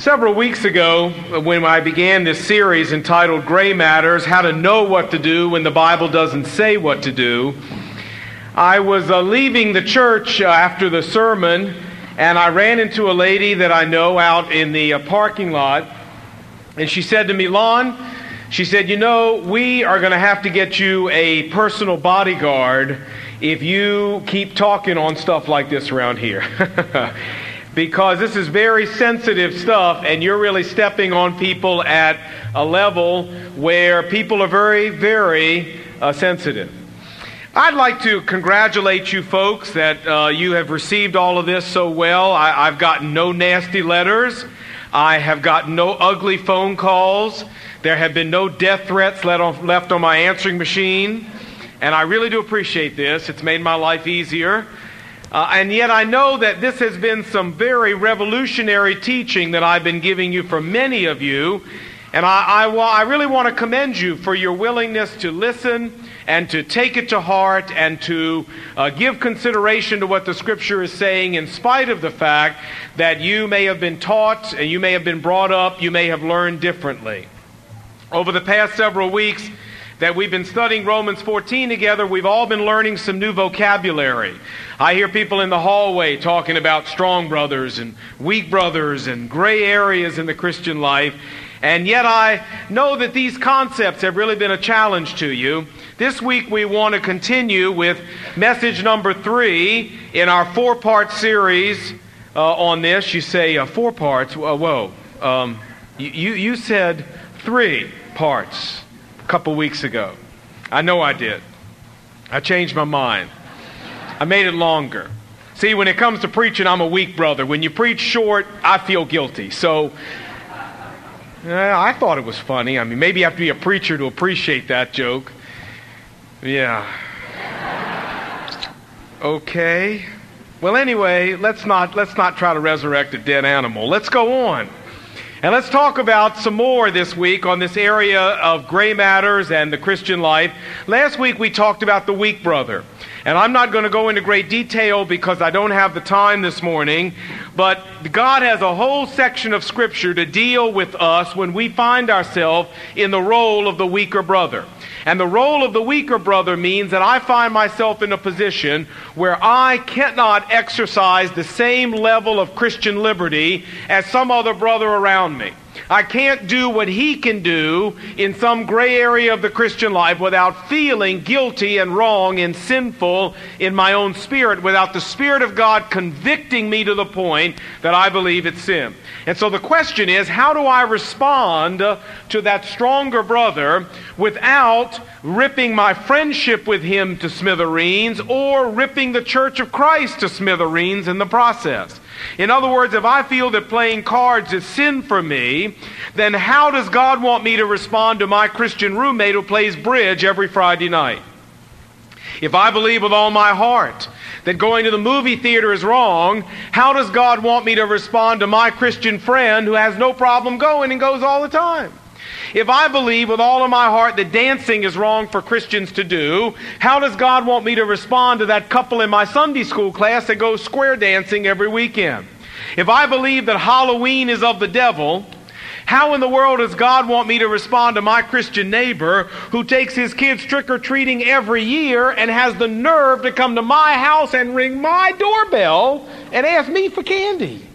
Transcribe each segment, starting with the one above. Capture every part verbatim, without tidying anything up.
Several weeks ago, when I began this series entitled Gray Matters, How to Know What to Do When the Bible Doesn't Say What to Do, I was uh, leaving the church uh, after the sermon, and I ran into a lady that I know out in the uh, parking lot, and she said to me, "Lon," she said, "you know, we are going to have to get you a personal bodyguard if you keep talking on stuff like this around here." Because this is very sensitive stuff, and you're really stepping on people at a level where people are very, very uh, sensitive. I'd like to congratulate you folks that uh, you have received all of this so well. I, I've gotten no nasty letters. I have gotten no ugly phone calls. There have been no death threats let on, left on my answering machine. And I really do appreciate this. It's made my life easier. Uh, and yet I know that this has been some very revolutionary teaching that I've been giving you for many of you. And I, I, I really want to commend you for your willingness to listen and to take it to heart and to uh, give consideration to what the Scripture is saying, in spite of the fact that you may have been taught and you may have been brought up, you may have learned differently. Over the past several weeks that we've been studying Romans fourteen together, we've all been learning some new vocabulary. I hear people in the hallway talking about strong brothers and weak brothers and gray areas in the Christian life. And yet I know that these concepts have really been a challenge to you. This week we want to continue with message number three in our four-part series uh, on this. You say uh, four parts. Uh, whoa. Um, you, you, you said three parts a couple weeks ago. I know I did. I changed my mind. I made it longer. See, when it comes to preaching, I'm a weak brother. When you preach short, I feel guilty. So, yeah, I thought it was funny. I mean, maybe you have to be a preacher to appreciate that joke. Yeah. Okay. Well, anyway, let's not let's not try to resurrect a dead animal. Let's go on. And let's talk about some more this week on this area of gray matters and the Christian life. Last week we talked about the weak brother. And I'm not going to go into great detail because I don't have the time this morning, but God has a whole section of Scripture to deal with us when we find ourselves in the role of the weaker brother. And the role of the weaker brother means that I find myself in a position where I cannot exercise the same level of Christian liberty as some other brother around me. I can't do what he can do in some gray area of the Christian life without feeling guilty and wrong and sinful in my own spirit, without the Spirit of God convicting me to the point that I believe it's sin. And so the question is, how do I respond to that stronger brother without ripping my friendship with him to smithereens or ripping the Church of Christ to smithereens in the process? In other words, if I feel that playing cards is sin for me, then how does God want me to respond to my Christian roommate who plays bridge every Friday night? If I believe with all my heart that going to the movie theater is wrong, how does God want me to respond to my Christian friend who has no problem going and goes all the time? If I believe with all of my heart that dancing is wrong for Christians to do, how does God want me to respond to that couple in my Sunday school class that goes square dancing every weekend? If I believe that Halloween is of the devil, how in the world does God want me to respond to my Christian neighbor who takes his kids trick-or-treating every year and has the nerve to come to my house and ring my doorbell and ask me for candy?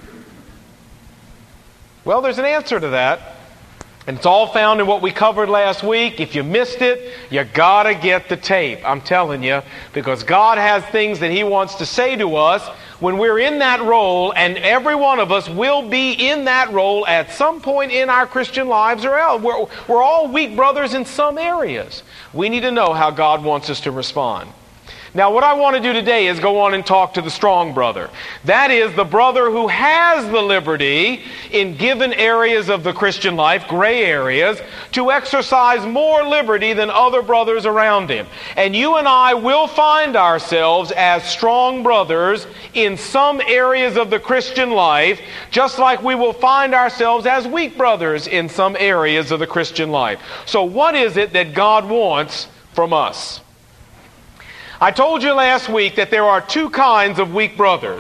Well, there's an answer to that. And it's all found in what we covered last week. If you missed it, you gotta get the tape. I'm telling you, because God has things that He wants to say to us when we're in that role, and every one of us will be in that role at some point in our Christian lives or else. We're, we're all weak brothers in some areas. We need to know how God wants us to respond. Now, what I want to do today is go on and talk to the strong brother. That is, the brother who has the liberty in given areas of the Christian life, gray areas, to exercise more liberty than other brothers around him. And you and I will find ourselves as strong brothers in some areas of the Christian life, just like we will find ourselves as weak brothers in some areas of the Christian life. So what is it that God wants from us? I told you last week that there are two kinds of weak brothers.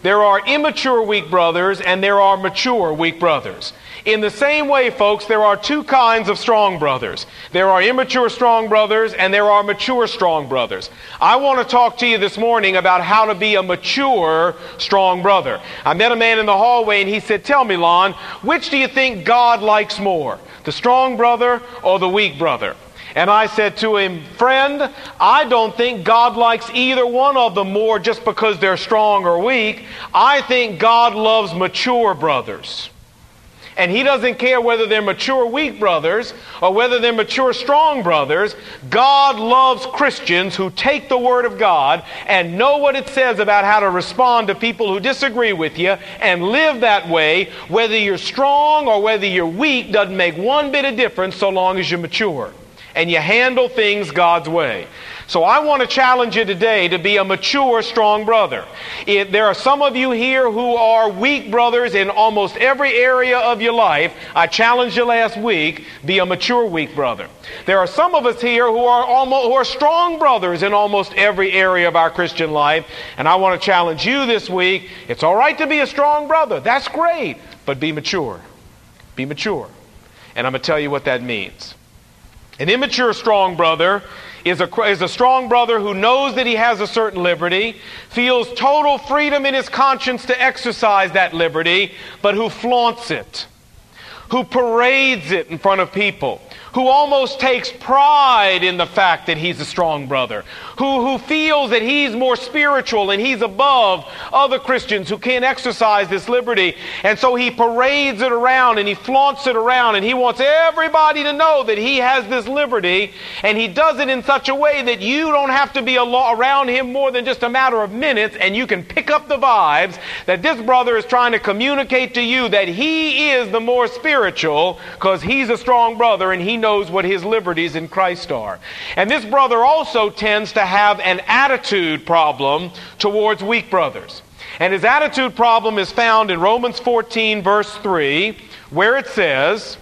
There are immature weak brothers and there are mature weak brothers. In the same way, folks, there are two kinds of strong brothers. There are immature strong brothers and there are mature strong brothers. I want to talk to you this morning about how to be a mature strong brother. I met a man in the hallway and he said, "Tell me, Lon, which do you think God likes more, the strong brother or the weak brother?" And I said to him, "Friend, I don't think God likes either one of them more just because they're strong or weak. I think God loves mature brothers. And He doesn't care whether they're mature weak brothers or whether they're mature strong brothers. God loves Christians who take the Word of God and know what it says about how to respond to people who disagree with you and live that way. Whether you're strong or whether you're weak doesn't make one bit of difference so long as you're mature and you handle things God's way." So I want to challenge you today to be a mature, strong brother. It, there are some of you here who are weak brothers in almost every area of your life. I challenged you last week, be a mature weak brother. There are some of us here who are almost who are strong brothers in almost every area of our Christian life. And I want to challenge you this week. It's all right to be a strong brother. That's great. But be mature. Be mature. And I'm going to tell you what that means. An immature strong brother is a, is a strong brother who knows that he has a certain liberty, feels total freedom in his conscience to exercise that liberty, but who flaunts it, who parades it in front of people, who almost takes pride in the fact that he's a strong brother, who, who feels that he's more spiritual and he's above other Christians who can't exercise this liberty. And so he parades it around and he flaunts it around and he wants everybody to know that he has this liberty, and he does it in such a way that you don't have to be around him more than just a matter of minutes, and you can pick up the vibes that this brother is trying to communicate to you that he is the more spiritual because he's a strong brother and he knows what his liberties in Christ are. And this brother also tends to have an attitude problem towards weak brothers. And his attitude problem is found in Romans fourteen verse three, where it says,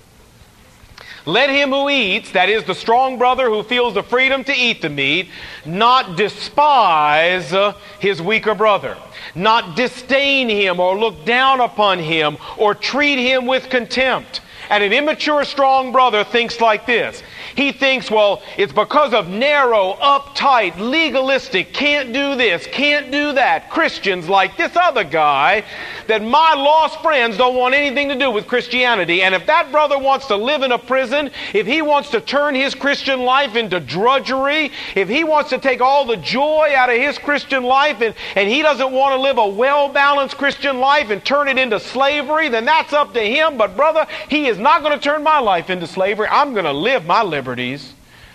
"Let him who eats," that is the strong brother who feels the freedom to eat the meat, "not despise his weaker brother," not disdain him or look down upon him or treat him with contempt. And an immature strong brother thinks like this. He thinks, well, it's because of narrow, uptight, legalistic, can't do this, can't do that Christians like this other guy that my lost friends don't want anything to do with Christianity. And if that brother wants to live in a prison, if he wants to turn his Christian life into drudgery, if he wants to take all the joy out of his Christian life and, and he doesn't want to live a well-balanced Christian life and turn it into slavery, then that's up to him. But brother, he is not going to turn my life into slavery. I'm going to live my liberties.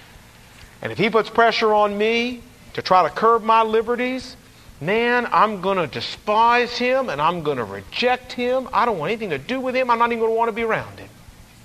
And if he puts pressure on me to try to curb my liberties, man, I'm going to despise him and I'm going to reject him. I don't want anything to do with him. I'm not even going to want to be around him.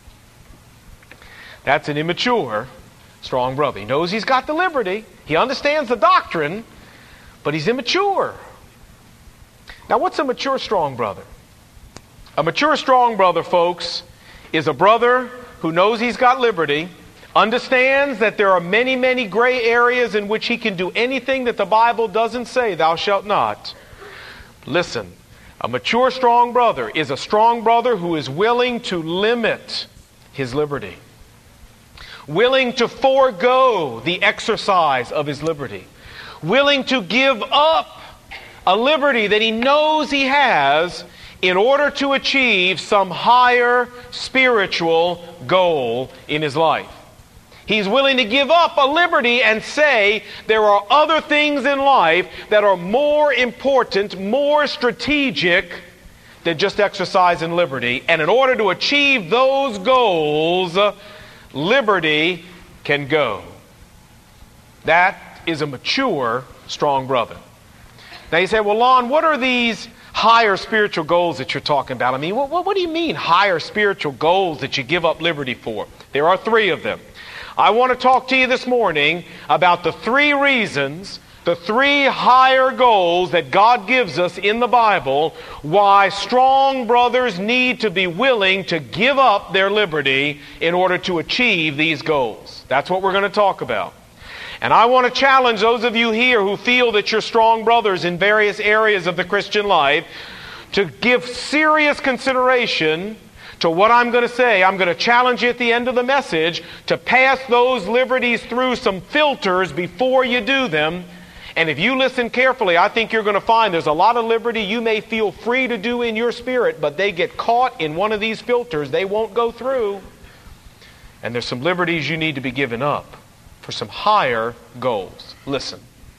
That's an immature strong brother. He knows he's got the liberty. He understands the doctrine, but he's immature. Now, what's a mature strong brother? A mature strong brother, folks, is a brother who knows he's got liberty, understands that there are many, many gray areas in which he can do anything that the Bible doesn't say, "Thou shalt not." Listen, a mature strong brother is a strong brother who is willing to limit his liberty, willing to forego the exercise of his liberty, willing to give up a liberty that he knows he has in order to achieve some higher spiritual goal in his life. He's willing to give up a liberty and say there are other things in life that are more important, more strategic than just exercising liberty. And in order to achieve those goals, liberty can go. That is a mature, strong brother. Now you say, well, Lon, what are these higher spiritual goals that you're talking about? I mean, what, what, what do you mean higher spiritual goals that you give up liberty for? There are three of them. I want to talk to you this morning about the three reasons, the three higher goals that God gives us in the Bible, why strong brothers need to be willing to give up their liberty in order to achieve these goals. That's what we're going to talk about. And I want to challenge those of you here who feel that you're strong brothers in various areas of the Christian life to give serious consideration to what I'm going to say. I'm going to challenge you at the end of the message to pass those liberties through some filters before you do them. And if you listen carefully, I think you're going to find there's a lot of liberty you may feel free to do in your spirit, but they get caught in one of these filters. They won't go through. And there's some liberties you need to be given up for some higher goals. Listen.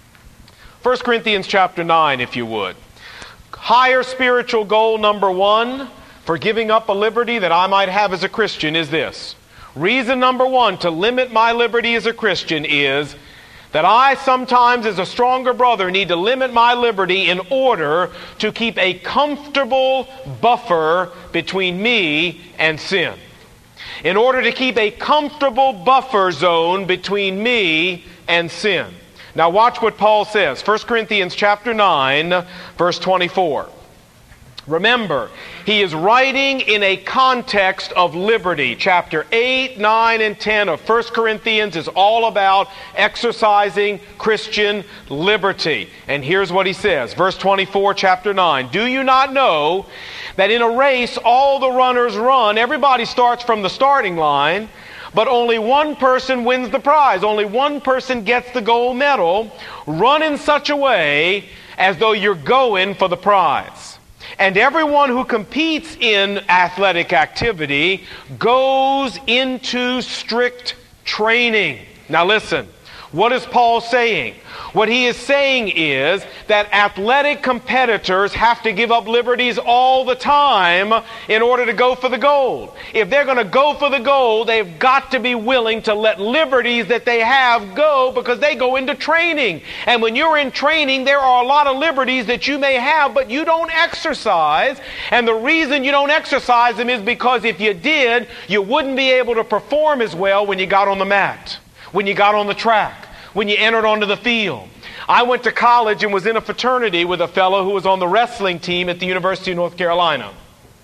First Corinthians chapter nine, if you would. Higher spiritual goal number one for giving up a liberty that I might have as a Christian is this. Reason number one to limit my liberty as a Christian is that I sometimes, as a stronger brother, need to limit my liberty in order to keep a comfortable buffer between me and sin. In order to keep a comfortable buffer zone between me and sin. Now watch what Paul says. First Corinthians chapter nine, verse twenty-four. Remember, he is writing in a context of liberty. Chapter eight, nine, and ten of First Corinthians is all about exercising Christian liberty. And here's what he says. Verse twenty-four, chapter nine. Do you not know that in a race all the runners run? Everybody starts from the starting line, but only one person wins the prize. Only one person gets the gold medal. Run in such a way as though you're going for the prize. And everyone who competes in athletic activity goes into strict training. Now listen, what is Paul saying? What he is saying is that athletic competitors have to give up liberties all the time in order to go for the gold. If they're going to go for the gold, they've got to be willing to let liberties that they have go because they go into training. And when you're in training, there are a lot of liberties that you may have, but you don't exercise. And the reason you don't exercise them is because if you did, you wouldn't be able to perform as well when you got on the mat, when you got on the track, when you entered onto the field. I went to college and was in a fraternity with a fellow who was on the wrestling team at the University of North Carolina.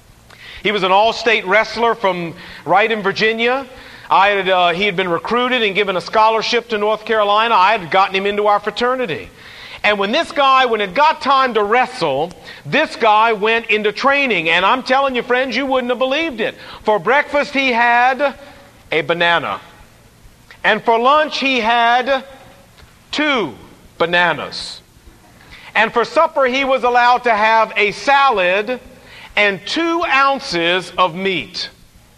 He was an all-state wrestler from right in Virginia. I had, uh, he had been recruited and given a scholarship to North Carolina. I had gotten him into our fraternity. And when this guy, when it got time to wrestle, this guy went into training. And I'm telling you, friends, you wouldn't have believed it. For breakfast, he had a banana. And for lunch, he had two bananas. And for supper, he was allowed to have a salad and two ounces of meat.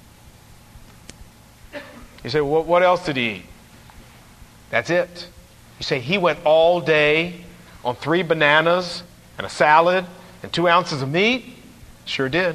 You say, well, what else did he eat? That's it. You say, he went all day on three bananas and a salad and two ounces of meat? Sure did.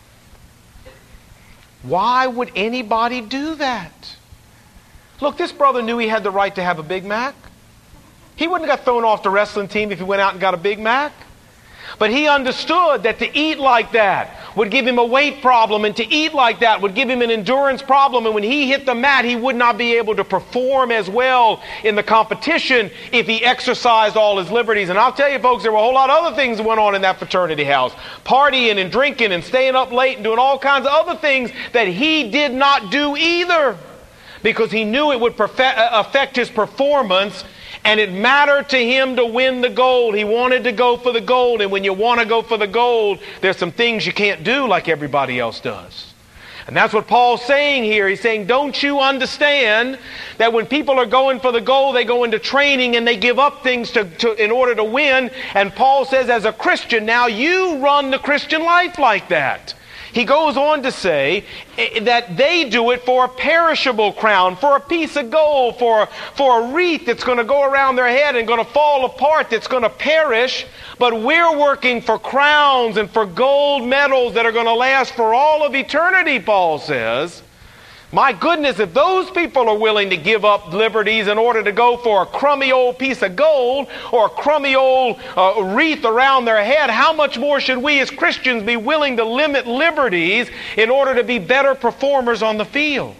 Why would anybody do that? Look, this brother knew he had the right to have a Big Mac. He wouldn't have got thrown off the wrestling team if he went out and got a Big Mac. But he understood that to eat like that would give him a weight problem, and to eat like that would give him an endurance problem. And when he hit the mat, he would not be able to perform as well in the competition if he exercised all his liberties. And I'll tell you, folks, there were a whole lot of other things that went on in that fraternity house. Partying and drinking and staying up late and doing all kinds of other things that he did not do either, because he knew it would perfect, uh, affect his performance, and it mattered to him to win the gold. He wanted to go for the gold, and when you want to go for the gold, there's some things you can't do like everybody else does. And that's what Paul's saying here. He's saying, don't you understand that when people are going for the gold, they go into training and they give up things to, to, in order to win? And Paul says, as a Christian, now you run the Christian life like that. He goes on to say that they do it for a perishable crown, for a piece of gold, for, for a wreath that's going to go around their head and going to fall apart, that's going to perish. But we're working for crowns and for gold medals that are going to last for all of eternity, Paul says. My goodness, if those people are willing to give up liberties in order to go for a crummy old piece of gold or a crummy old uh, wreath around their head, how much more should we as Christians be willing to limit liberties in order to be better performers on the field?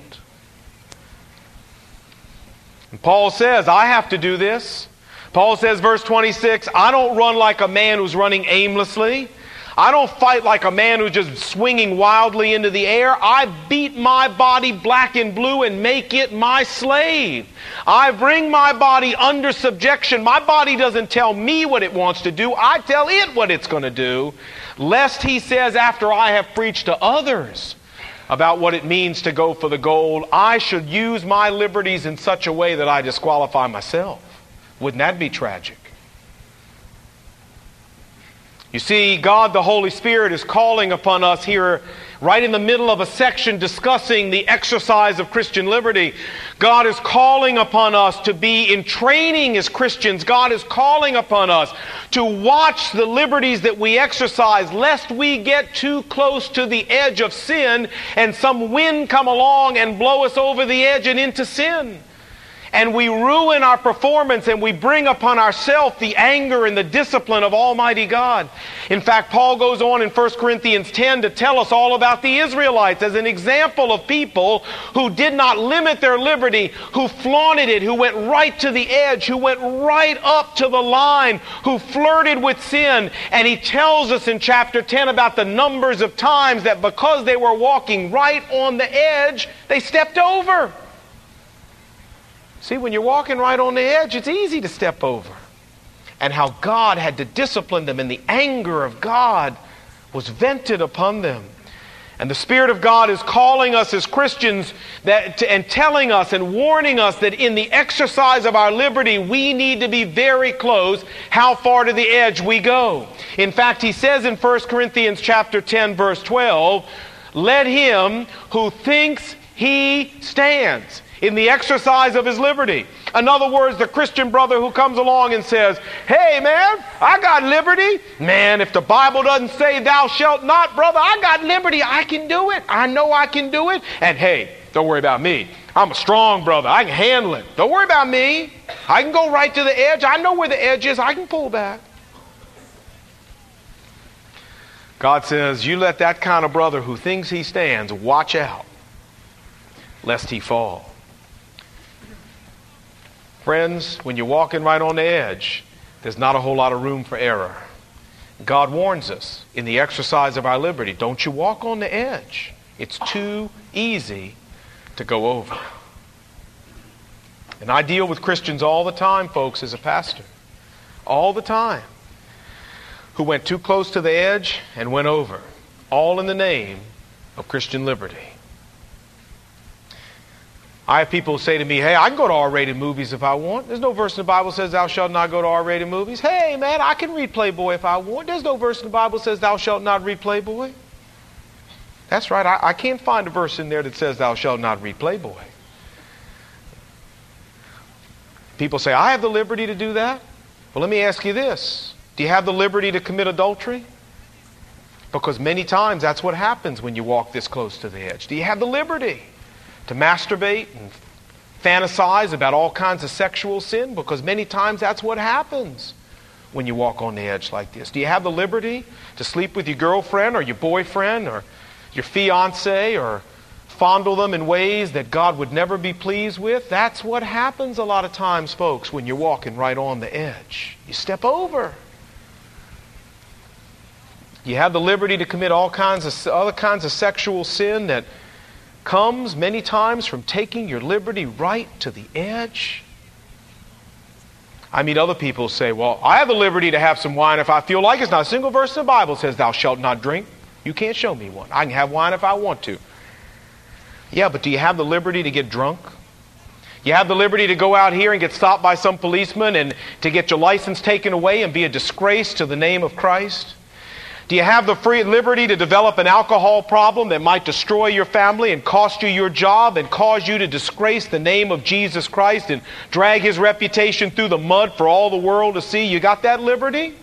And Paul says, I have to do this. Paul says, verse twenty-six, I don't run like a man who's running aimlessly. I don't fight like a man who's just swinging wildly into the air. I beat my body black and blue and make it my slave. I bring my body under subjection. My body doesn't tell me what it wants to do. I tell it what it's going to do, lest he says, after I have preached to others about what it means to go for the gold, I should use my liberties in such a way that I disqualify myself. Wouldn't that be tragic? You see, God the Holy Spirit is calling upon us here right in the middle of a section discussing the exercise of Christian liberty. God is calling upon us to be in training as Christians. God is calling upon us to watch the liberties that we exercise, lest we get too close to the edge of sin and some wind come along and blow us over the edge and into sin. And we ruin our performance and we bring upon ourselves the anger and the discipline of Almighty God. In fact, Paul goes on in First Corinthians ten to tell us all about the Israelites as an example of people who did not limit their liberty, who flaunted it, who went right to the edge, who went right up to the line, who flirted with sin. And he tells us in chapter ten about the numbers of times that because they were walking right on the edge, they stepped over. See, when you're walking right on the edge, it's easy to step over. And how God had to discipline them, and the anger of God was vented upon them. And the Spirit of God is calling us as Christians that, to, and telling us and warning us that in the exercise of our liberty, we need to be very close how far to the edge we go. In fact, he says in First Corinthians chapter ten, verse twelve, let him who thinks he stands in the exercise of his liberty. In other words, the Christian brother who comes along and says, hey man, I got liberty. Man, if the Bible doesn't say thou shalt not, brother, I got liberty. I can do it. I know I can do it. And hey, don't worry about me. I'm a strong brother. I can handle it. Don't worry about me. I can go right to the edge. I know where the edge is. I can pull back. God says, you let that kind of brother who thinks he stands watch out, lest he fall. Friends, when you're walking right on the edge, there's not a whole lot of room for error. God warns us in the exercise of our liberty, don't you walk on the edge. It's too easy to go over. And I deal with Christians all the time, folks, as a pastor. All the time. Who went too close to the edge and went over. All in the name of Christian liberty. I have people say to me, hey, I can go to R-rated movies if I want. There's no verse in the Bible that says thou shalt not go to R-rated movies. Hey, man, I can read Playboy if I want. There's no verse in the Bible that says thou shalt not read Playboy. That's right. I, I can't find a verse in there that says thou shalt not read Playboy. People say, I have the liberty to do that. Well, let me ask you this. Do you have the liberty to commit adultery? Because many times that's what happens when you walk this close to the edge. Do you have the liberty to masturbate and fantasize about all kinds of sexual sin? Because many times that's what happens when you walk on the edge like this. Do you have the liberty to sleep with your girlfriend or your boyfriend or your fiance or fondle them in ways that God would never be pleased with? That's what happens a lot of times, folks, when you're walking right on the edge. You step over. You have the liberty to commit all kinds of other kinds of sexual sin that comes many times from taking your liberty right to the edge. I meet other people say, well, I have the liberty to have some wine if I feel like it. It's not a single verse in the Bible says thou shalt not drink. You can't show me one. I can have wine if I want to. Yeah, but do you have the liberty to get drunk? You have the liberty to go out here and get stopped by some policeman and to get your license taken away and be a disgrace to the name of Christ? Do you have the free liberty to develop an alcohol problem that might destroy your family and cost you your job and cause you to disgrace the name of Jesus Christ and drag his reputation through the mud for all the world to see? You got that liberty?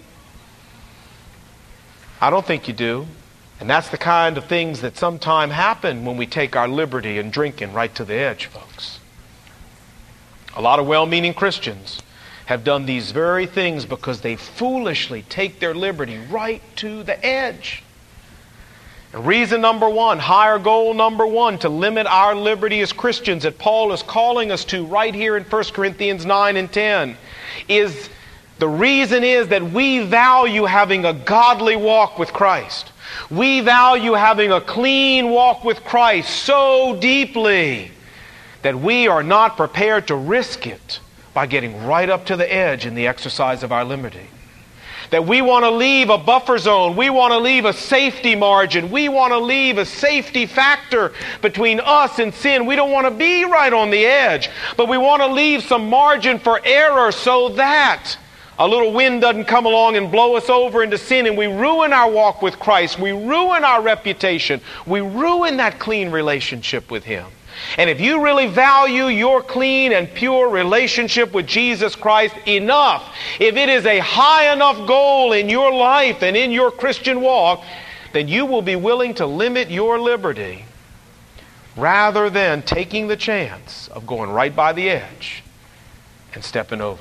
I don't think you do. And that's the kind of things that sometimes happen when we take our liberty and drinking right to the edge, folks. A lot of well-meaning Christians have done these very things because they foolishly take their liberty right to the edge. And reason number one, higher goal number one, to limit our liberty as Christians that Paul is calling us to right here in First Corinthians nine and ten is The reason is that we value having a godly walk with Christ. We value having a clean walk with Christ so deeply that we are not prepared to risk it by getting right up to the edge in the exercise of our liberty. That we want to leave a buffer zone. We want to leave a safety margin. We want to leave a safety factor between us and sin. We don't want to be right on the edge, but we want to leave some margin for error so that a little wind doesn't come along and blow us over into sin and we ruin our walk with Christ. We ruin our reputation. We ruin that clean relationship with Him. And if you really value your clean and pure relationship with Jesus Christ enough, if it is a high enough goal in your life and in your Christian walk, then you will be willing to limit your liberty rather than taking the chance of going right by the edge and stepping over.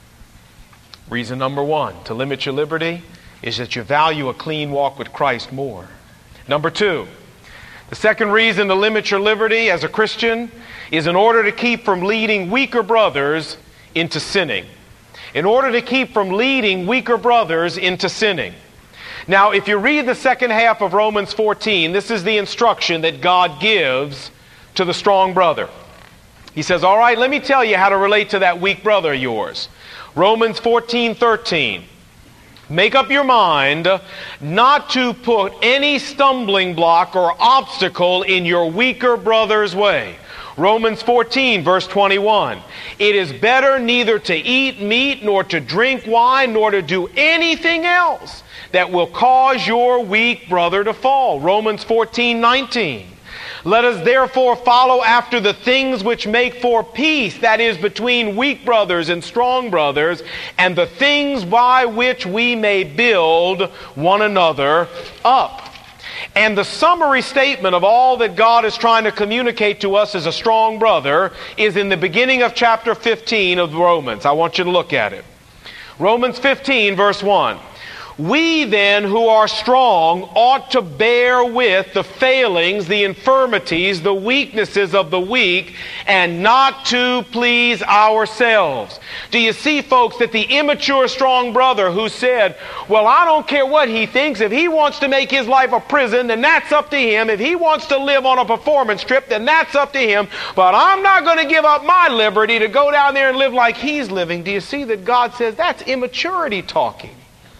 Reason number one to limit your liberty is that you value a clean walk with Christ more. Number two, the second reason to limit your liberty as a Christian is in order to keep from leading weaker brothers into sinning. In order to keep from leading weaker brothers into sinning. Now, if you read the second half of Romans fourteen, this is the instruction that God gives to the strong brother. He says, all right, let me tell you how to relate to that weak brother of yours. Romans fourteen thirteen. Make up your mind not to put any stumbling block or obstacle in your weaker brother's way. Romans fourteen, verse twenty-one. It is better neither to eat meat, nor to drink wine, nor to do anything else that will cause your weak brother to fall. Romans fourteen nineteen. Let us therefore follow after the things which make for peace, that is, between weak brothers and strong brothers, and the things by which we may build one another up. And the summary statement of all that God is trying to communicate to us as a strong brother is in the beginning of chapter fifteen of Romans. I want you to look at it. Romans fifteen, verse one. We then who are strong ought to bear with the failings, the infirmities, the weaknesses of the weak, and not to please ourselves. Do you see, folks, that the immature strong brother who said, well, I don't care what he thinks. If he wants to make his life a prison, then that's up to him. If he wants to live on a performance trip, then that's up to him. But I'm not going to give up my liberty to go down there and live like he's living. Do you see that God says that's immaturity talking?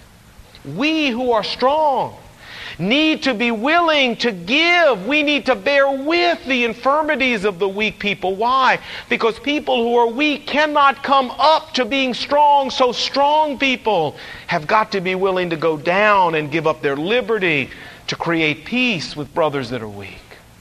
We who are strong need to be willing to give. We need to bear with the infirmities of the weak people. Why? Because people who are weak cannot come up to being strong. So strong people have got to be willing to go down and give up their liberty to create peace with brothers that are weak.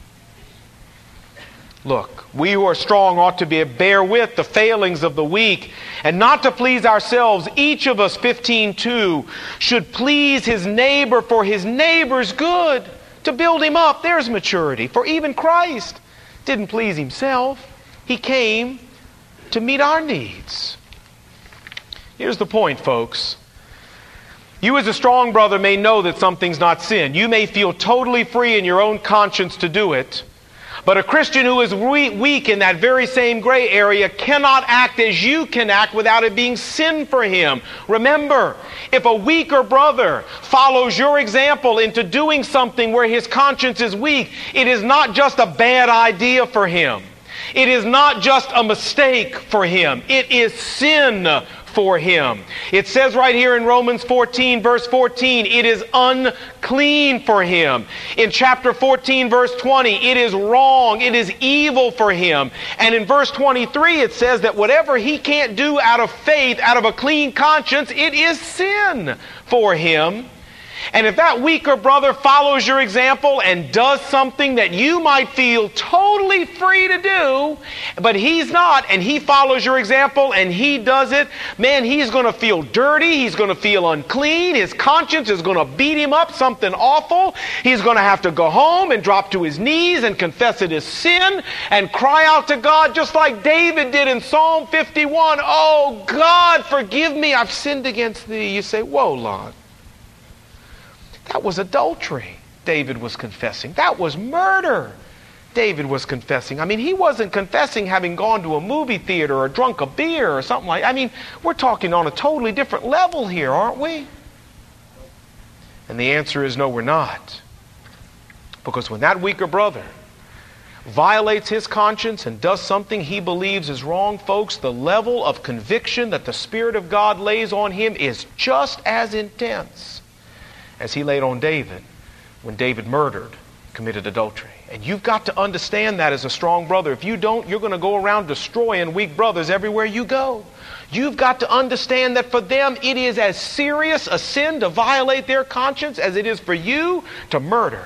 Look, we who are strong ought to be bear with the failings of the weak and not to please ourselves. Each of us, fifteen two, should please his neighbor for his neighbor's good, to build him up. There's maturity. For even Christ didn't please himself. He came to meet our needs. Here's the point, folks. You as a strong brother may know that something's not sin. You may feel totally free in your own conscience to do it. But a Christian who is weak in that very same gray area cannot act as you can act without it being sin for him. Remember, if a weaker brother follows your example into doing something where his conscience is weak, it is not just a bad idea for him. It is not just a mistake for him. It is sin for him. It says right here in Romans fourteen, verse fourteen, it is unclean for him. In chapter fourteen, verse twenty, it is wrong, it is evil for him. And in verse twenty-three, it says that whatever he can't do out of faith, out of a clean conscience, it is sin for him. And if that weaker brother follows your example and does something that you might feel totally free to do, but he's not, and he follows your example and he does it, man, he's going to feel dirty, he's going to feel unclean, his conscience is going to beat him up something awful, he's going to have to go home and drop to his knees and confess it as sin and cry out to God just like David did in Psalm fifty-one, oh God, forgive me, I've sinned against thee. You say, whoa, Lord. That was adultery David was confessing. That was murder David was confessing. I mean, he wasn't confessing having gone to a movie theater or drunk a beer or something like that. I mean, we're talking on a totally different level here, aren't we? And the answer is no, we're not. Because when that weaker brother violates his conscience and does something he believes is wrong, folks, the level of conviction that the Spirit of God lays on him is just as intense as he laid on David when David murdered, committed adultery. And you've got to understand that as a strong brother. If you don't, you're going to go around destroying weak brothers everywhere you go. You've got to understand that for them it is as serious a sin to violate their conscience as it is for you to murder.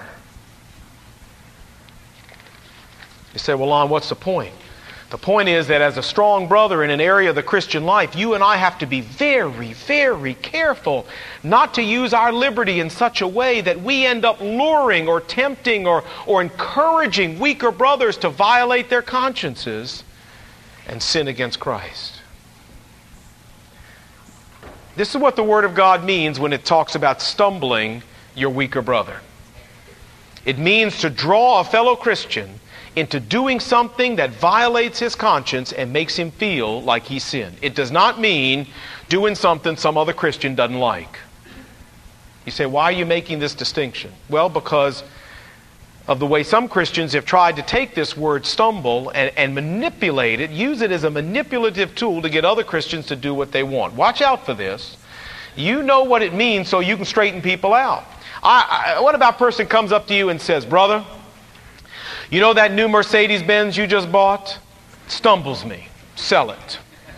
You say, well, Lon, what's the point? The point is that as a strong brother in an area of the Christian life, you and I have to be very, very careful not to use our liberty in such a way that we end up luring or tempting or, or encouraging weaker brothers to violate their consciences and sin against Christ. This is what the Word of God means when it talks about stumbling your weaker brother. It means to draw a fellow Christian into doing something that violates his conscience and makes him feel like he sinned. It does not mean doing something some other Christian doesn't like. You say, why are you making this distinction? Well, because of the way some Christians have tried to take this word stumble and, and manipulate it, use it as a manipulative tool to get other Christians to do what they want. Watch out for this. You know what it means so you can straighten people out. I, I, what about a person comes up to you and says, brother, you know that new Mercedes-Benz you just bought? Stumbles me. Sell it.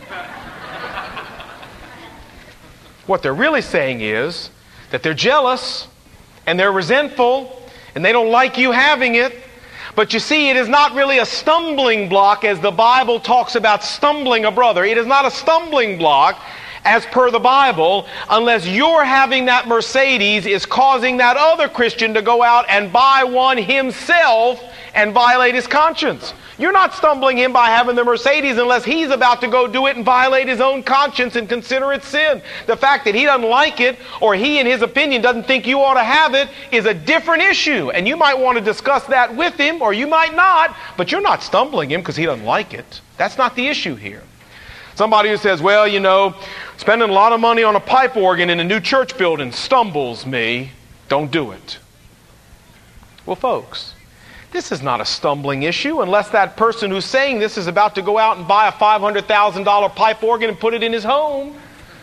What they're really saying is that they're jealous and they're resentful and they don't like you having it. But you see, it is not really a stumbling block as the Bible talks about stumbling a brother. It is not a stumbling block as per the Bible unless your having that Mercedes is causing that other Christian to go out and buy one himself and violate his conscience. You're not stumbling him by having the Mercedes unless he's about to go do it and violate his own conscience and consider it sin. The fact that he doesn't like it or he, in his opinion, doesn't think you ought to have it is a different issue. And you might want to discuss that with him or you might not, but you're not stumbling him because he doesn't like it. That's not the issue here. Somebody who says, well, you know, spending a lot of money on a pipe organ in a new church building stumbles me. Don't do it. Well, folks, this is not a stumbling issue unless that person who's saying this is about to go out and buy a five hundred thousand dollars pipe organ and put it in his home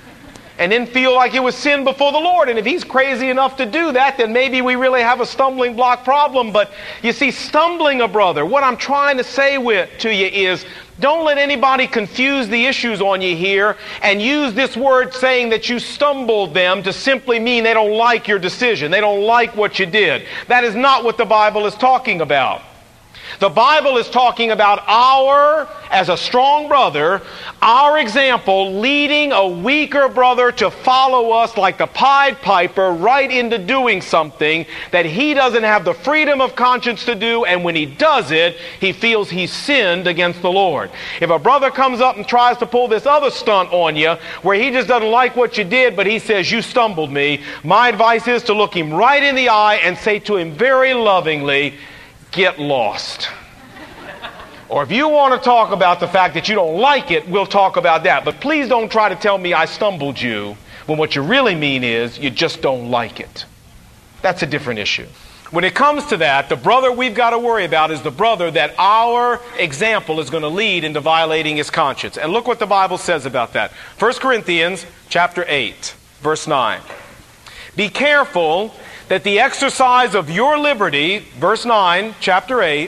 and then feel like it was sin before the Lord. And if he's crazy enough to do that, then maybe we really have a stumbling block problem. But you see, stumbling a brother, what I'm trying to say with, to you is, don't let anybody confuse the issues on you here and use this word saying that you stumbled them to simply mean they don't like your decision. They don't like what you did. That is not what the Bible is talking about. The Bible is talking about our, as a strong brother, our example leading a weaker brother to follow us like the Pied Piper right into doing something that he doesn't have the freedom of conscience to do, and when he does it, he feels he's sinned against the Lord. If a brother comes up and tries to pull this other stunt on you, where he just doesn't like what you did, but he says, you stumbled me, my advice is to look him right in the eye and say to him very lovingly, get lost. Or if you want to talk about the fact that you don't like it, we'll talk about that. But please don't try to tell me I stumbled you when what you really mean is you just don't like it. That's a different issue. When it comes to that, the brother we've got to worry about is the brother that our example is going to lead into violating his conscience. And look what the Bible says about that. First Corinthians chapter eight, verse nine. Be careful that the exercise of your liberty, verse nine, chapter eight,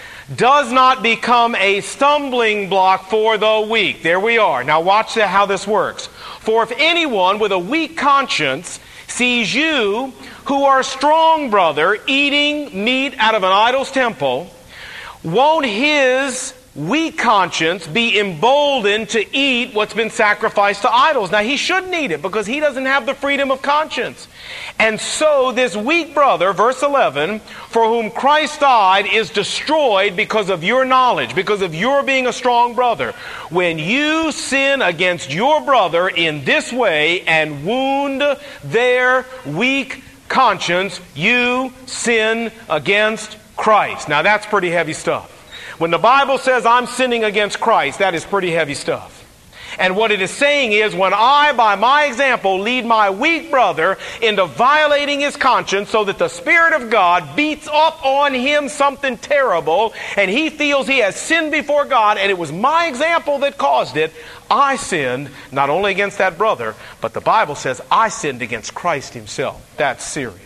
does not become a stumbling block for the weak. There we are. Now watch how this works. For if anyone with a weak conscience sees you, who are strong, brother, eating meat out of an idol's temple, won't his weak conscience be emboldened to eat what's been sacrificed to idols? Now he shouldn't eat it because he doesn't have the freedom of conscience. And so this weak brother, verse eleven, for whom Christ died is destroyed because of your knowledge, because of your being a strong brother. When you sin against your brother in this way and wound their weak conscience, you sin against Christ. Now that's pretty heavy stuff. When the Bible says I'm sinning against Christ, that is pretty heavy stuff. And what it is saying is, when I, by my example, lead my weak brother into violating his conscience so that the Spirit of God beats up on him something terrible and he feels he has sinned before God, and it was my example that caused it, I sinned not only against that brother, but the Bible says I sinned against Christ himself. That's serious.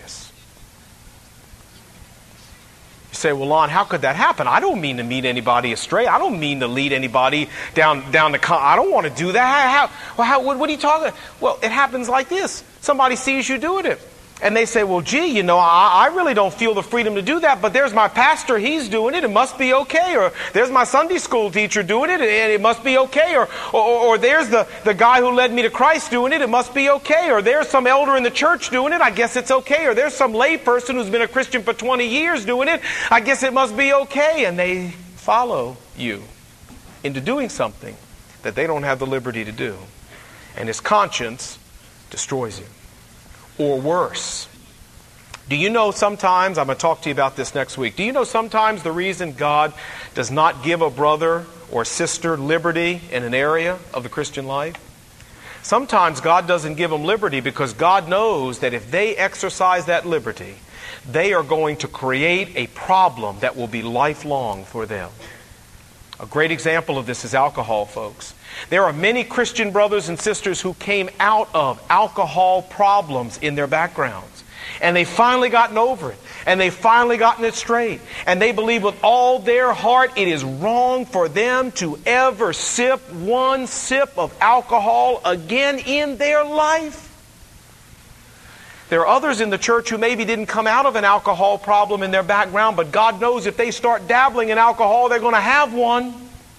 You say, well, Lon, how could that happen? I don't mean to lead anybody astray. I don't mean to lead anybody down down the... Con- I don't want to do that. How, how, well, how, what, what are you talking about? Well, it happens like this. Somebody sees you doing it. And they say, well, gee, you know, I, I really don't feel the freedom to do that, but there's my pastor, he's doing it, it must be okay. Or there's my Sunday school teacher doing it, and it must be okay. Or, or, or there's the, the guy who led me to Christ doing it, it must be okay. Or there's some elder in the church doing it, I guess it's okay. Or there's some lay person who's been a Christian for twenty years doing it, I guess it must be okay. And they follow you into doing something that they don't have the liberty to do. And his conscience destroys him. Or worse. Do you know sometimes, I'm going to talk to you about this next week, do you know sometimes the reason God does not give a brother or sister liberty in an area of the Christian life? Sometimes God doesn't give them liberty because God knows that if they exercise that liberty, they are going to create a problem that will be lifelong for them. A great example of this is alcohol, folks. There are many Christian brothers and sisters who came out of alcohol problems in their backgrounds. And they finally gotten over it. And they finally gotten it straight. And they believe with all their heart it is wrong for them to ever sip one sip of alcohol again in their life. There are others in the church who maybe didn't come out of an alcohol problem in their background, but God knows if they start dabbling in alcohol, they're going to have one.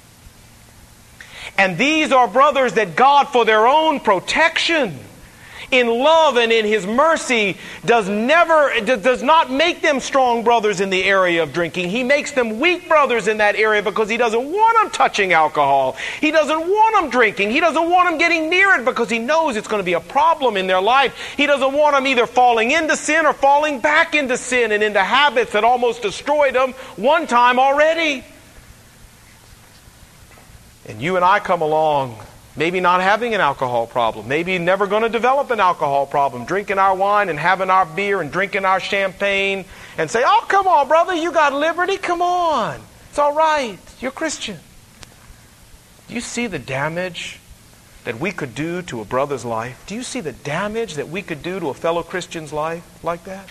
And these are brothers that God, for their own protection, in love and in His mercy, does never does not make them strong brothers in the area of drinking. He makes them weak brothers in that area because He doesn't want them touching alcohol. He doesn't want them drinking. He doesn't want them getting near it because He knows it's going to be a problem in their life. He doesn't want them either falling into sin or falling back into sin and into habits that almost destroyed them one time already. And you and I come along, maybe not having an alcohol problem, maybe never going to develop an alcohol problem, drinking our wine and having our beer and drinking our champagne and say, oh, come on, brother, you got liberty, come on. It's all right, you're Christian. Do you see the damage that we could do to a brother's life? Do you see the damage that we could do to a fellow Christian's life like that?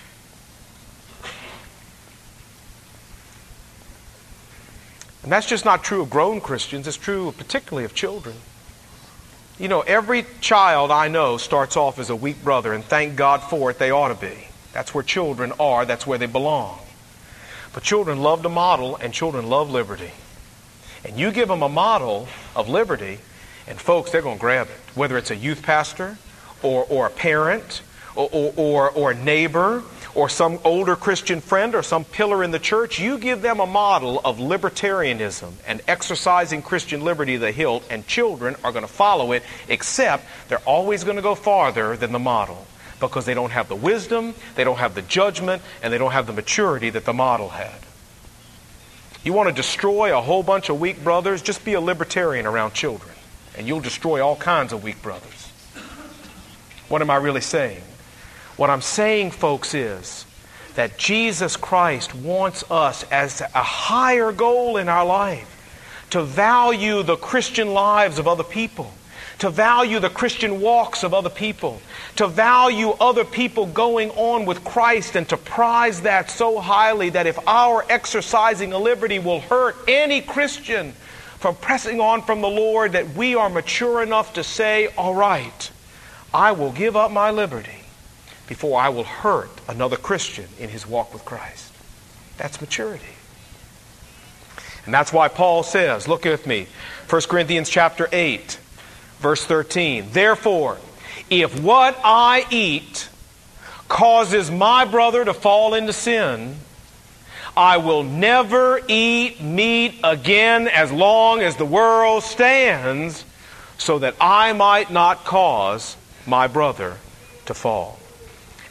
And that's just not true of grown Christians, it's true particularly of children. You know, every child I know starts off as a weak brother, and thank God for it, they ought to be. That's where children are, that's where they belong. But children love to model, and children love liberty. And you give them a model of liberty, and folks, they're going to grab it. Whether it's a youth pastor, or, or a parent, or, or, or, or a neighbor, or some older Christian friend, or some pillar in the church, you give them a model of libertarianism and exercising Christian liberty to the hilt, and children are going to follow it, except they're always going to go farther than the model because they don't have the wisdom, they don't have the judgment, and they don't have the maturity that the model had. You want to destroy a whole bunch of weak brothers? Just be a libertarian around children, and you'll destroy all kinds of weak brothers. What am I really saying? What I'm saying, folks, is that Jesus Christ wants us as a higher goal in our life to value the Christian lives of other people, to value the Christian walks of other people, to value other people going on with Christ, and to prize that so highly that if our exercising a liberty will hurt any Christian from pressing on from the Lord, that we are mature enough to say, all right, I will give up my liberty before I will hurt another Christian in his walk with Christ. That's maturity. And that's why Paul says, look with me, First Corinthians chapter eight, verse thirteen. Therefore, if what I eat causes my brother to fall into sin, I will never eat meat again as long as the world stands, so that I might not cause my brother to fall.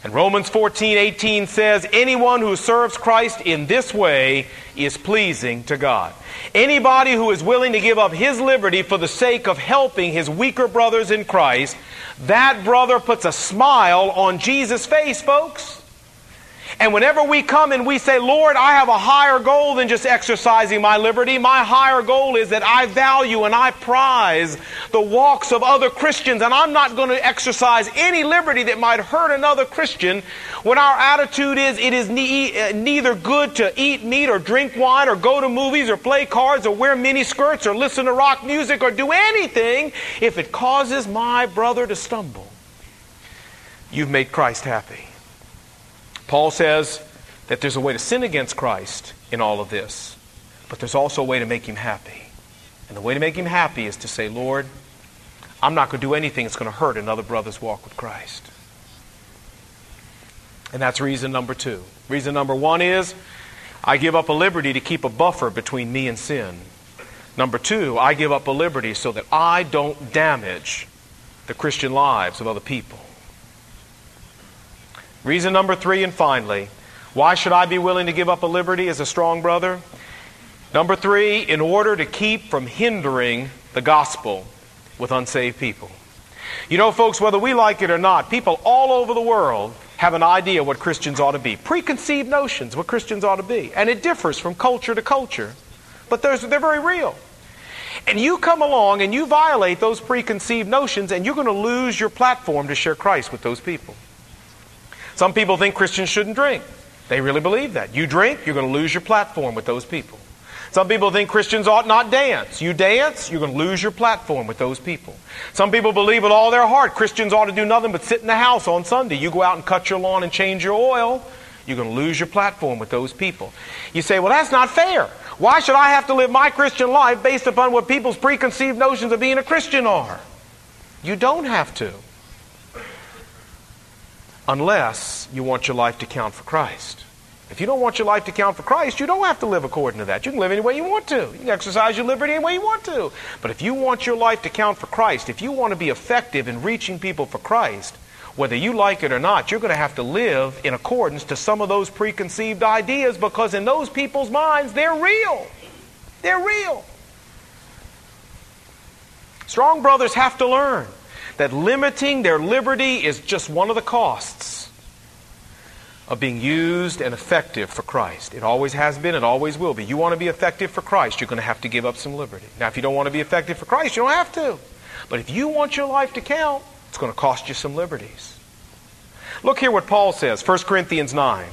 And Romans fourteen eighteen says, anyone who serves Christ in this way is pleasing to God. Anybody who is willing to give up his liberty for the sake of helping his weaker brothers in Christ, that brother puts a smile on Jesus' face, folks. And whenever we come and we say, Lord, I have a higher goal than just exercising my liberty. My higher goal is that I value and I prize the walks of other Christians, and I'm not going to exercise any liberty that might hurt another Christian. When our attitude is, it is ne- neither good to eat meat or drink wine or go to movies or play cards or wear mini skirts or listen to rock music or do anything if it causes my brother to stumble, you've made Christ happy. Paul says that there's a way to sin against Christ in all of this, but there's also a way to make him happy. And the way to make him happy is to say, Lord, I'm not going to do anything that's going to hurt another brother's walk with Christ. And that's reason number two. Reason number one is, I give up a liberty to keep a buffer between me and sin. Number two, I give up a liberty so that I don't damage the Christian lives of other people. Reason number three, and finally, why should I be willing to give up a liberty as a strong brother? Number three, in order to keep from hindering the gospel with unsaved people. You know, folks, whether we like it or not, people all over the world have an idea what Christians ought to be. Preconceived notions what Christians ought to be. And it differs from culture to culture. But they're very real. And you come along and you violate those preconceived notions, and you're going to lose your platform to share Christ with those people. Some people think Christians shouldn't drink. They really believe that. You drink, you're going to lose your platform with those people. Some people think Christians ought not dance. You dance, you're going to lose your platform with those people. Some people believe with all their heart Christians ought to do nothing but sit in the house on Sunday. You go out and cut your lawn and change your oil, you're going to lose your platform with those people. You say, well, that's not fair. Why should I have to live my Christian life based upon what people's preconceived notions of being a Christian are? You don't have to. Unless you want your life to count for Christ. If you don't want your life to count for Christ, you don't have to live according to that. You can live any way you want to. You can exercise your liberty any way you want to. But if you want your life to count for Christ, if you want to be effective in reaching people for Christ, whether you like it or not, you're going to have to live in accordance to some of those preconceived ideas, because in those people's minds, they're real. They're real. Strong brothers have to learn that limiting their liberty is just one of the costs of being used and effective for Christ. It always has been, it always will be. You want to be effective for Christ, you're going to have to give up some liberty. Now, if you don't want to be effective for Christ, you don't have to. But if you want your life to count, it's going to cost you some liberties. Look here what Paul says, First Corinthians nine.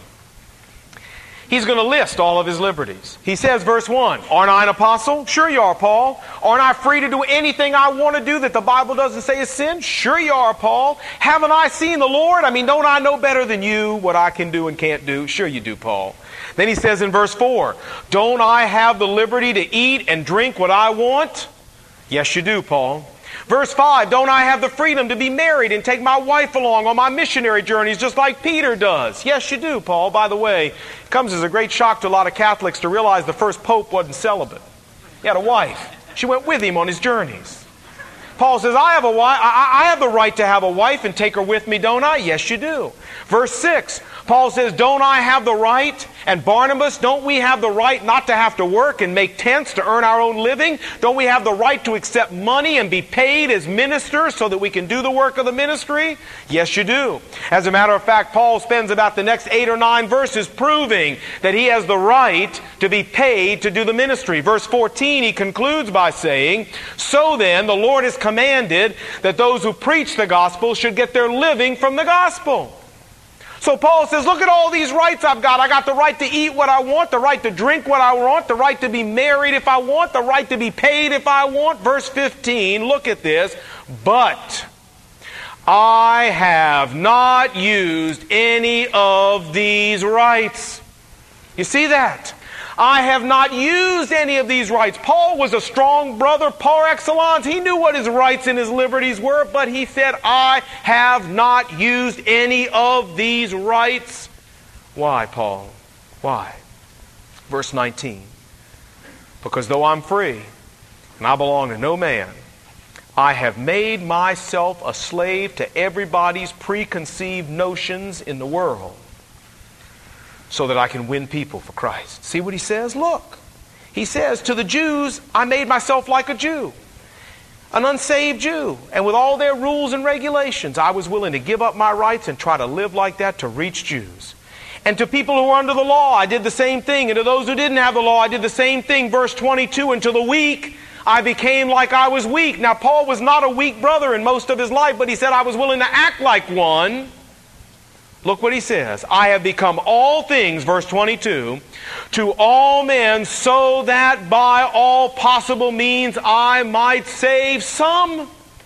He's going to list all of his liberties. He says, verse one, aren't I an apostle? Sure you are, Paul. Aren't I free to do anything I want to do that the Bible doesn't say is sin? Sure you are, Paul. Haven't I seen the Lord? I mean, don't I know better than you what I can do and can't do? Sure you do, Paul. Then he says in verse four, don't I have the liberty to eat and drink what I want? Yes, you do, Paul. Verse five, don't I have the freedom to be married and take my wife along on my missionary journeys just like Peter does? Yes, you do, Paul. By the way, it comes as a great shock to a lot of Catholics to realize the first pope wasn't celibate. He had a wife. She went with him on his journeys. Paul says, I have a wife. I, I have the right to have a wife and take her with me, don't I? Yes, you do. Verse six, Paul says, don't I have the right? And Barnabas, don't we have the right not to have to work and make tents to earn our own living? Don't we have the right to accept money and be paid as ministers so that we can do the work of the ministry? Yes, you do. As a matter of fact, Paul spends about the next eight or nine verses proving that he has the right to be paid to do the ministry. Verse fourteen, he concludes by saying, so then, the Lord has commanded that those who preach the gospel should get their living from the gospel. So Paul says, look at all these rights I've got. I got the right to eat what I want, the right to drink what I want, the right to be married if I want, the right to be paid if I want. Verse fifteen, look at this. But I have not used any of these rights. You see that? I have not used any of these rights. Paul was a strong brother par excellence. He knew what his rights and his liberties were, but he said, I have not used any of these rights. Why, Paul? Why? Verse nineteen. Because though I'm free, and I belong to no man, I have made myself a slave to everybody's preconceived notions in the world so that I can win people for Christ. See what he says? Look. He says, to the Jews, I made myself like a Jew, an unsaved Jew. And with all their rules and regulations, I was willing to give up my rights and try to live like that to reach Jews. And to people who were under the law, I did the same thing. And to those who didn't have the law, I did the same thing. Verse twenty-two, and to the weak, I became like I was weak. Now, Paul was not a weak brother in most of his life, but he said, I was willing to act like one. Look what he says. I have become all things, verse twenty-two, to all men, so that by all possible means I might save some.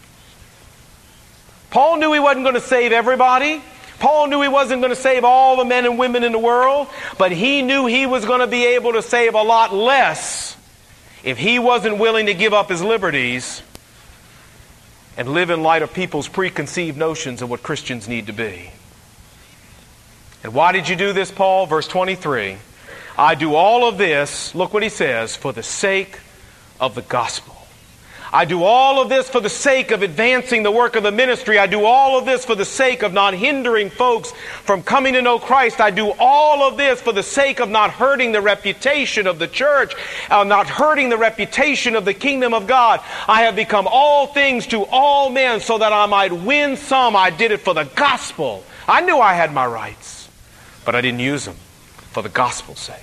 Paul knew he wasn't going to save everybody. Paul knew he wasn't going to save all the men and women in the world, but he knew he was going to be able to save a lot less if he wasn't willing to give up his liberties and live in light of people's preconceived notions of what Christians need to be. And why did you do this, Paul? Verse twenty-three. I do all of this, look what he says, for the sake of the gospel. I do all of this for the sake of advancing the work of the ministry. I do all of this for the sake of not hindering folks from coming to know Christ. I do all of this for the sake of not hurting the reputation of the church, uh, not hurting the reputation of the kingdom of God. I have become all things to all men so that I might win some. I did it for the gospel. I knew I had my rights, but I didn't use them for the gospel's sake.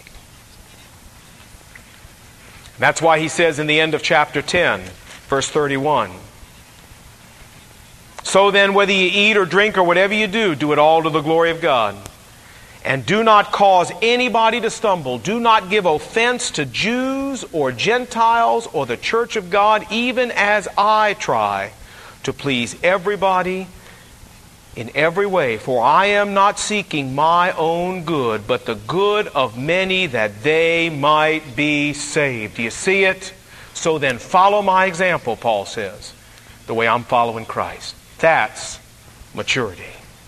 That's why he says in the end of chapter ten, verse thirty-one, so then whether you eat or drink or whatever you do, do it all to the glory of God. And do not cause anybody to stumble. Do not give offense to Jews or Gentiles or the church of God, even as I try to please everybody in every way. For I am not seeking my own good, but the good of many, that they might be saved. Do you see it? So then follow my example, Paul says, the way I'm following Christ. That's maturity.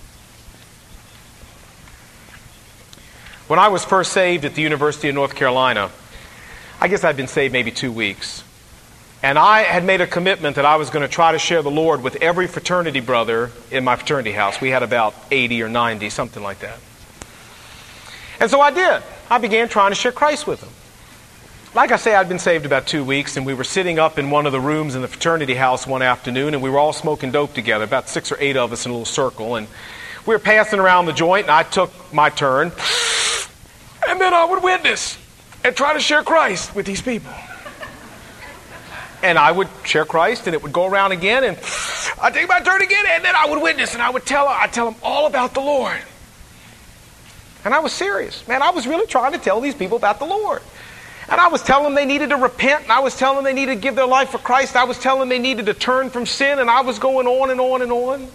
When I was first saved at the University of North Carolina, I guess I'd been saved maybe two weeks. And I had made a commitment that I was going to try to share the Lord with every fraternity brother in my fraternity house. We had about eighty or ninety, something like that. And so I did. I began trying to share Christ with them. Like I say, I'd been saved about two weeks, and we were sitting up in one of the rooms in the fraternity house one afternoon, and we were all smoking dope together, about six or eight of us in a little circle. And we were passing around the joint, and I took my turn. And then I would witness and try to share Christ with these people. And I would share Christ, and it would go around again, and I'd take my turn again, and then I would witness, and I would tell I'd tell them all about the Lord. And I was serious. Man, I was really trying to tell these people about the Lord. And I was telling them they needed to repent, and I was telling them they needed to give their life for Christ. I was telling them they needed to turn from sin, and I was going on and on and on.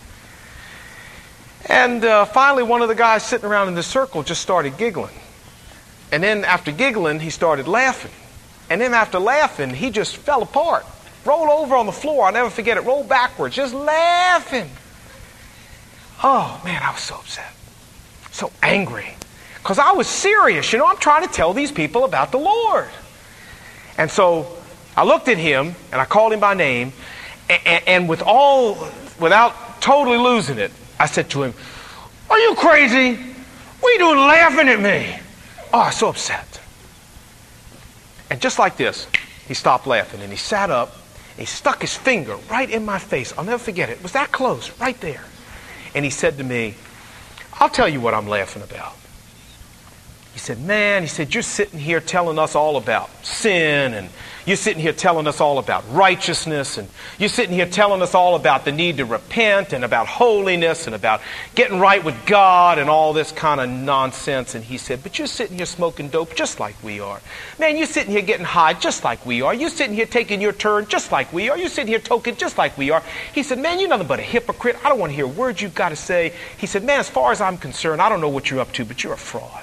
And uh, finally, one of the guys sitting around in the circle just started giggling. And then after giggling, he started laughing. And then after laughing, he just fell apart. Rolled over on the floor. I'll never forget it. Rolled backwards, just laughing. Oh, man, I was so upset. So angry. Because I was serious. You know, I'm trying to tell these people about the Lord. And so I looked at him, and I called him by name. And, and with all, without totally losing it, I said to him, "Are you crazy? What are you doing laughing at me?" Oh, I was so upset. And just like this, he stopped laughing, and he sat up, and he stuck his finger right in my face. I'll never forget it. It was that close, right there. And he said to me, "I'll tell you what I'm laughing about." He said, "Man," he said, "you're sitting here telling us all about sin, and you're sitting here telling us all about righteousness, and you're sitting here telling us all about the need to repent and about holiness and about getting right with God and all this kind of nonsense." And he said, "But you're sitting here smoking dope just like we are. Man, you're sitting here getting high just like we are. You're sitting here taking your turn just like we are. You're sitting here toking just like we are." He said, "Man, you're nothing but a hypocrite. I don't want to hear a word you've got to say." He said, "Man, as far as I'm concerned, I don't know what you're up to, but you're a fraud."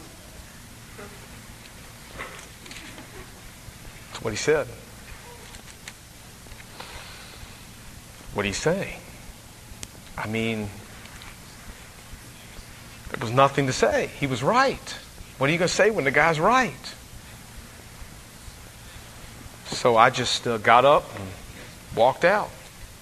What he said. What did he say? I mean, there was nothing to say. He was right. What are you going to say when the guy's right? So I just uh, got up and Walked out.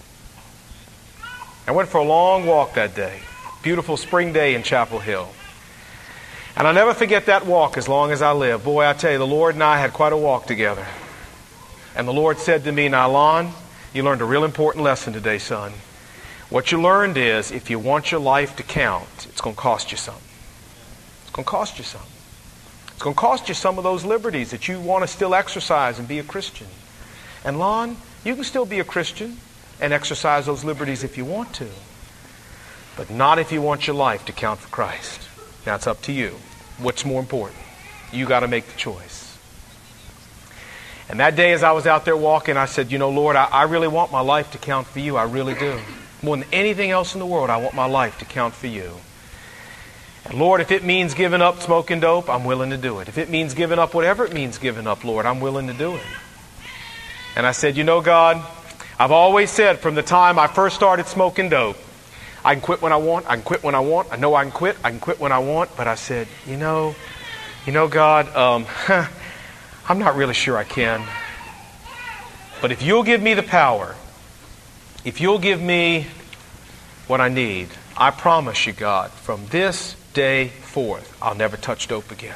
I went for a long walk that day. Beautiful spring day in Chapel Hill. And I'll never forget that walk as long as I live. Boy, I tell you, the Lord and I had quite a walk together. And the Lord said to me, "Now, Lon, you learned a real important lesson today, son. What you learned is if you want your life to count, it's going to cost you something. It's going to cost you something. It's going to cost you some of those liberties that you want to still exercise and be a Christian. And Lon, you can still be a Christian and exercise those liberties if you want to. But not if you want your life to count for Christ. Now it's up to you. What's more important? You got to make the choice." And that day as I was out there walking, I said, "You know, Lord, I, I really want my life to count for you. I really do. More than anything else in the world, I want my life to count for you. And Lord, if it means giving up smoking dope, I'm willing to do it. If it means giving up whatever it means giving up, Lord, I'm willing to do it." And I said, "You know, God, I've always said from the time I first started smoking dope, I can quit when I want, I can quit when I want, I know I can quit, I can quit when I want." But I said, you know, you know, God, um, I'm not really sure I can. But if you'll give me the power, if you'll give me what I need, I promise you, God, from this day forth, I'll never touch dope again.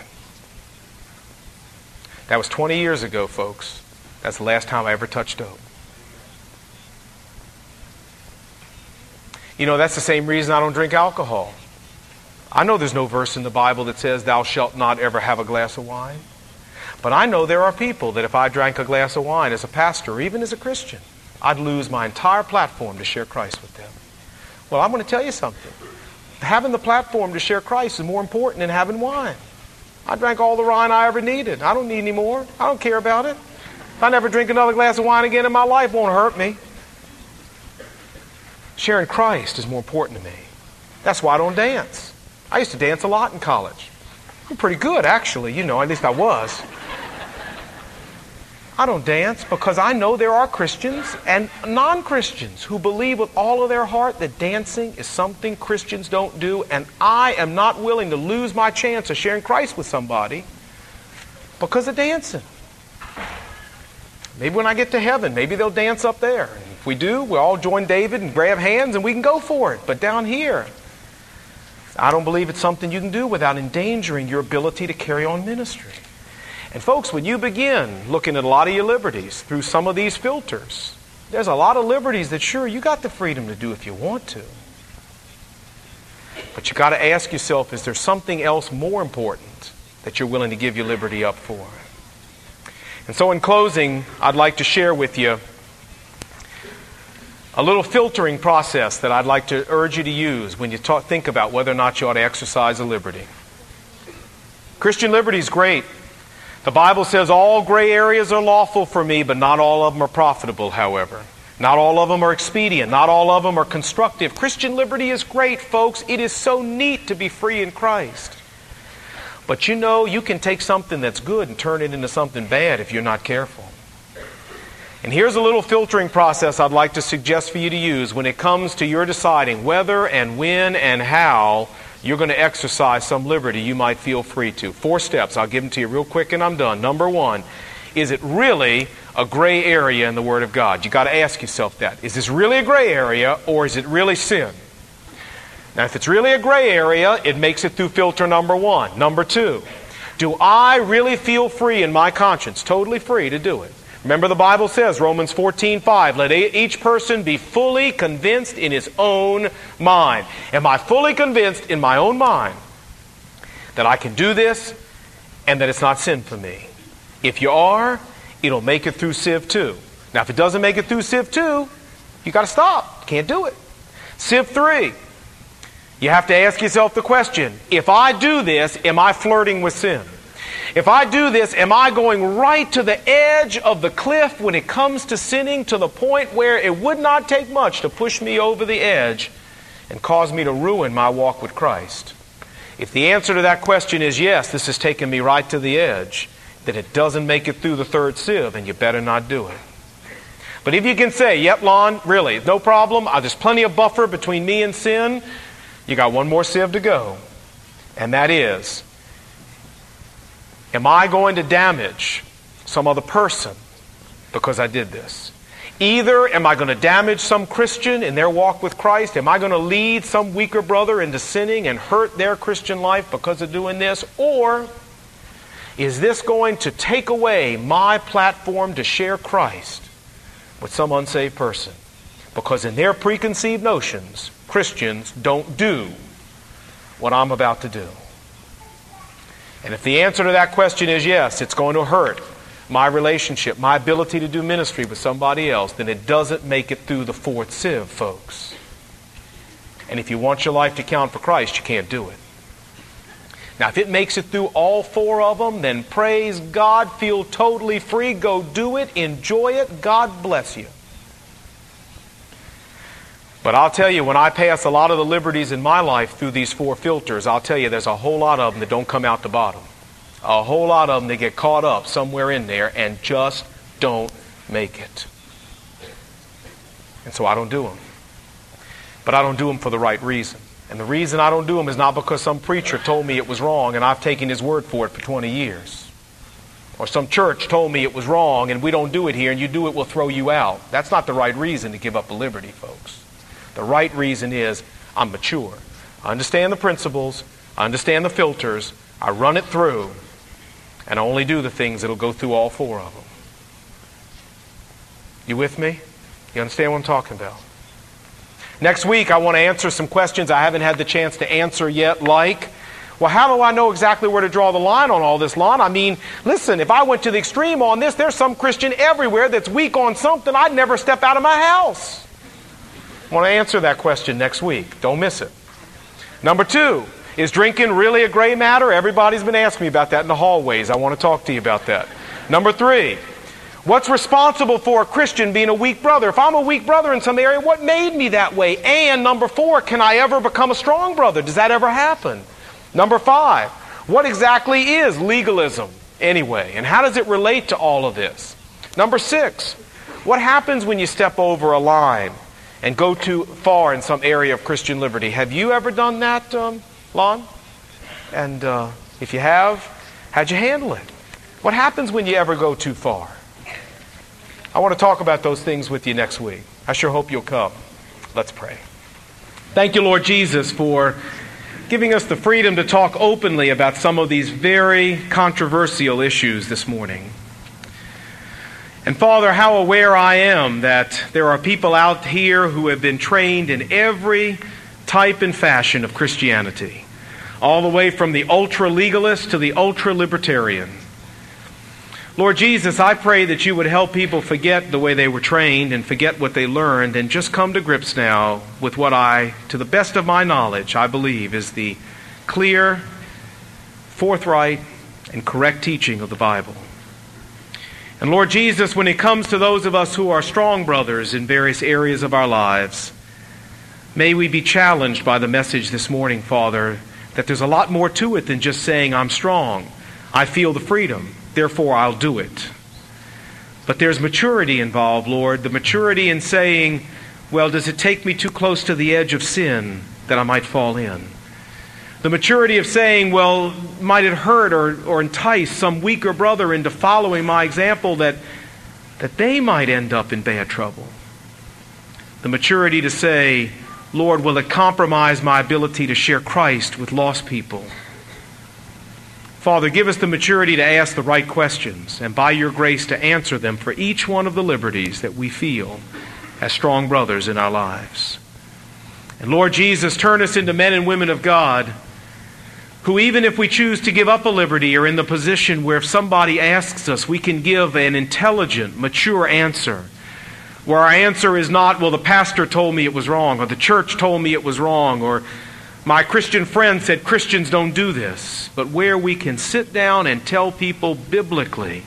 That was twenty years ago, folks. That's the last time I ever touched dope. You know, that's the same reason I don't drink alcohol. I know there's no verse in the Bible that says, "Thou shalt not ever have a glass of wine." But I know there are people that if I drank a glass of wine as a pastor, or even as a Christian, I'd lose my entire platform to share Christ with them. Well, I'm going to tell you something. Having the platform to share Christ is more important than having wine. I drank all the wine I ever needed. I don't need any more. I don't care about it. If I never drink another glass of wine again in my life, it won't hurt me. Sharing Christ is more important to me. That's why I don't dance. I used to dance a lot in college. I'm pretty good, actually. You know, at least I was. I don't dance because I know there are Christians and non-Christians who believe with all of their heart that dancing is something Christians don't do, and I am not willing to lose my chance of sharing Christ with somebody because of dancing. Maybe when I get to heaven, maybe they'll dance up there. And if we do, we'll all join David and grab hands and we can go for it. But down here, I don't believe it's something you can do without endangering your ability to carry on ministry. And folks, when you begin looking at a lot of your liberties through some of these filters, there's a lot of liberties that sure, you got the freedom to do if you want to. But you got to ask yourself, is there something else more important that you're willing to give your liberty up for? And so in closing, I'd like to share with you a little filtering process that I'd like to urge you to use when you talk, think about whether or not you ought to exercise a liberty. Christian liberty is great. The Bible says all gray areas are lawful for me, but not all of them are profitable, however. Not all of them are expedient. Not all of them are constructive. Christian liberty is great, folks. It is so neat to be free in Christ. But you know, you can take something that's good and turn it into something bad if you're not careful. And here's a little filtering process I'd like to suggest for you to use when it comes to your deciding whether and when and how you're going to exercise some liberty you might feel free to. Four steps. I'll give them to you real quick and I'm done. Number one, is it really a gray area in the Word of God? You've got to ask yourself that. Is this really a gray area or is it really sin? Now, if it's really a gray area, it makes it through filter number one. Number two, do I really feel free in my conscience, totally free to do it? Remember the Bible says, Romans fourteen five, let each person be fully convinced in his own mind. Am I fully convinced in my own mind that I can do this and that it's not sin for me? If you are, it'll make it through Civ two. Now, if it doesn't make it through Civ two, you got to stop. Can't do it. Civ three, you have to ask yourself the question, if I do this, am I flirting with sin? If I do this, am I going right to the edge of the cliff when it comes to sinning to the point where it would not take much to push me over the edge and cause me to ruin my walk with Christ? If the answer to that question is yes, this has taken me right to the edge, then it doesn't make it through the third sieve, and you better not do it. But if you can say, yep, Lon, really, no problem, there's plenty of buffer between me and sin, you got one more sieve to go. And that is, am I going to damage some other person because I did this? Either am I going to damage some Christian in their walk with Christ? Am I going to lead some weaker brother into sinning and hurt their Christian life because of doing this? Or is this going to take away my platform to share Christ with some unsaved person? Because in their preconceived notions, Christians don't do what I'm about to do. And if the answer to that question is yes, it's going to hurt my relationship, my ability to do ministry with somebody else, then it doesn't make it through the fourth sieve, folks. And if you want your life to count for Christ, you can't do it. Now, if it makes it through all four of them, then praise God, feel totally free, go do it, enjoy it, God bless you. But I'll tell you, when I pass a lot of the liberties in my life through these four filters, I'll tell you there's a whole lot of them that don't come out the bottom. A whole lot of them that get caught up somewhere in there and just don't make it. And so I don't do them. But I don't do them for the right reason. And the reason I don't do them is not because some preacher told me it was wrong and I've taken his word for it for twenty years. Or some church told me it was wrong and we don't do it here and you do it, we'll throw you out. That's not the right reason to give up a liberty, folks. The right reason is I'm mature. I understand the principles. I understand the filters. I run it through. And I only do the things that will go through all four of them. You with me? You understand what I'm talking about? Next week, I want to answer some questions I haven't had the chance to answer yet, like, well, how do I know exactly where to draw the line on all this, Lon? I mean, listen, if I went to the extreme on this, there's some Christian everywhere that's weak on something. I'd never step out of my house. I want to answer that question next week. Don't miss it. Number two, is drinking really a gray matter? Everybody's been asking me about that in the hallways. I want to talk to you about that. Number three, what's responsible for a Christian being a weak brother? If I'm a weak brother in some area, what made me that way? And number four, can I ever become a strong brother? Does that ever happen? Number five, what exactly is legalism anyway? And how does it relate to all of this? Number six, what happens when you step over a line and go too far in some area of Christian liberty? Have you ever done that, um, Lon? And uh, if you have, how'd you handle it? What happens when you ever go too far? I want to talk about those things with you next week. I sure hope you'll come. Let's pray. Thank you, Lord Jesus, for giving us the freedom to talk openly about some of these very controversial issues this morning. And Father, how aware I am that there are people out here who have been trained in every type and fashion of Christianity, all the way from the ultra-legalist to the ultra-libertarian. Lord Jesus, I pray that you would help people forget the way they were trained and forget what they learned and just come to grips now with what I, to the best of my knowledge, I believe is the clear, forthright, and correct teaching of the Bible. And Lord Jesus, when it comes to those of us who are strong brothers in various areas of our lives, may we be challenged by the message this morning, Father, that there's a lot more to it than just saying, I'm strong. I feel the freedom. Therefore, I'll do it. But there's maturity involved, Lord. The maturity in saying, well, does it take me too close to the edge of sin that I might fall in? The maturity of saying, well, might it hurt or, or entice some weaker brother into following my example that, that they might end up in bad trouble? The maturity to say, Lord, will it compromise my ability to share Christ with lost people? Father, give us the maturity to ask the right questions and by your grace to answer them for each one of the liberties that we feel as strong brothers in our lives. And Lord Jesus, turn us into men and women of God who, even if we choose to give up a liberty, are in the position where if somebody asks us, we can give an intelligent, mature answer. Where our answer is not, well, the pastor told me it was wrong, or the church told me it was wrong, or my Christian friend said Christians don't do this, but where we can sit down and tell people biblically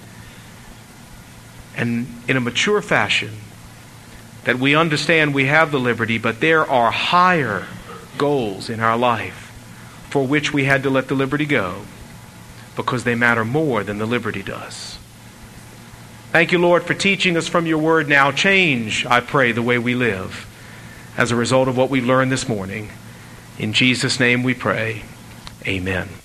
and in a mature fashion that we understand we have the liberty, but there are higher goals in our life for which we had to let the liberty go because they matter more than the liberty does. Thank you, Lord, for teaching us from your word. Now change, I pray, the way we live as a result of what we learned this morning. In Jesus' name we pray. Amen.